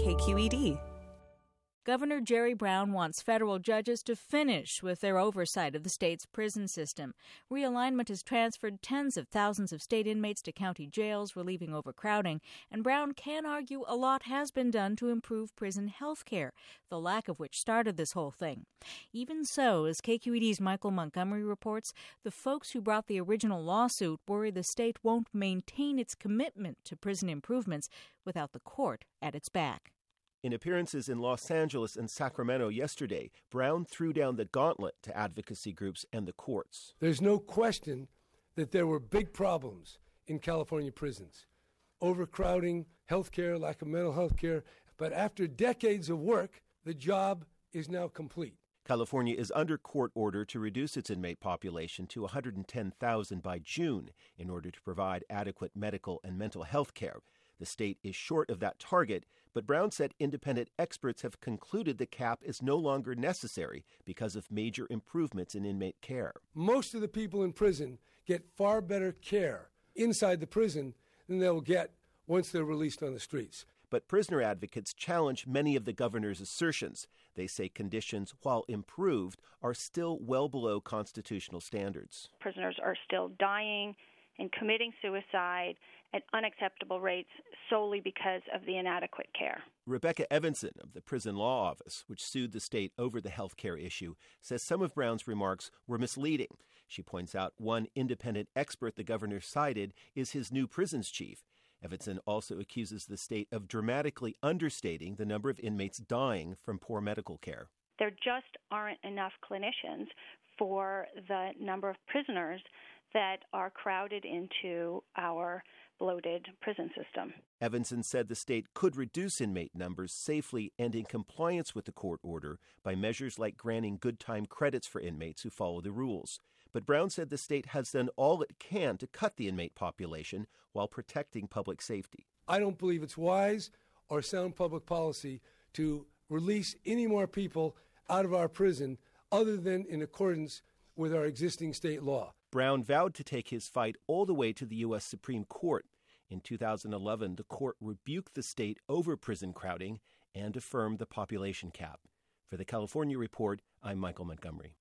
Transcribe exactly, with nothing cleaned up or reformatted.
K Q E D. Governor Jerry Brown wants federal judges to finish with their oversight of the state's prison system. Realignment has transferred tens of thousands of state inmates to county jails, relieving overcrowding, and Brown can argue a lot has been done to improve prison health care, the lack of which started this whole thing. Even so, as K Q E D's Michael Montgomery reports, the folks who brought the original lawsuit worry the state won't maintain its commitment to prison improvements without the court at its back. In appearances in Los Angeles and Sacramento yesterday, Brown threw down the gauntlet to advocacy groups and the courts. There's no question that there were big problems in California prisons. Overcrowding, health care, lack of mental health care. But after decades of work, the job is now complete. California is under court order to reduce its inmate population to one hundred ten thousand by June in order to provide adequate medical and mental health care. The state is short of that target, but Brown said independent experts have concluded the cap is no longer necessary because of major improvements in inmate care. Most of the people in prison get far better care inside the prison than they'll get once they're released on the streets. But prisoner advocates challenge many of the governor's assertions. They say conditions, while improved, are still well below constitutional standards. Prisoners are still dying and committing suicide at unacceptable rates solely because of the inadequate care. Rebecca Evanson of the Prison Law Office, which sued the state over the health care issue, says some of Brown's remarks were misleading. She points out one independent expert the governor cited is his new prisons chief. Evanson also accuses the state of dramatically understating the number of inmates dying from poor medical care. There just aren't enough clinicians for the number of prisoners that are crowded into our bloated prison system. Evanson said the state could reduce inmate numbers safely and in compliance with the court order by measures like granting good time credits for inmates who follow the rules. But Brown said the state has done all it can to cut the inmate population while protecting public safety. I don't believe it's wise or sound public policy to release any more people out of our prison other than in accordance with our existing state law. Brown vowed to take his fight all the way to the U S Supreme Court. In two thousand eleven, the court rebuked the state over prison crowding and affirmed the population cap. For the California Report, I'm Michael Montgomery.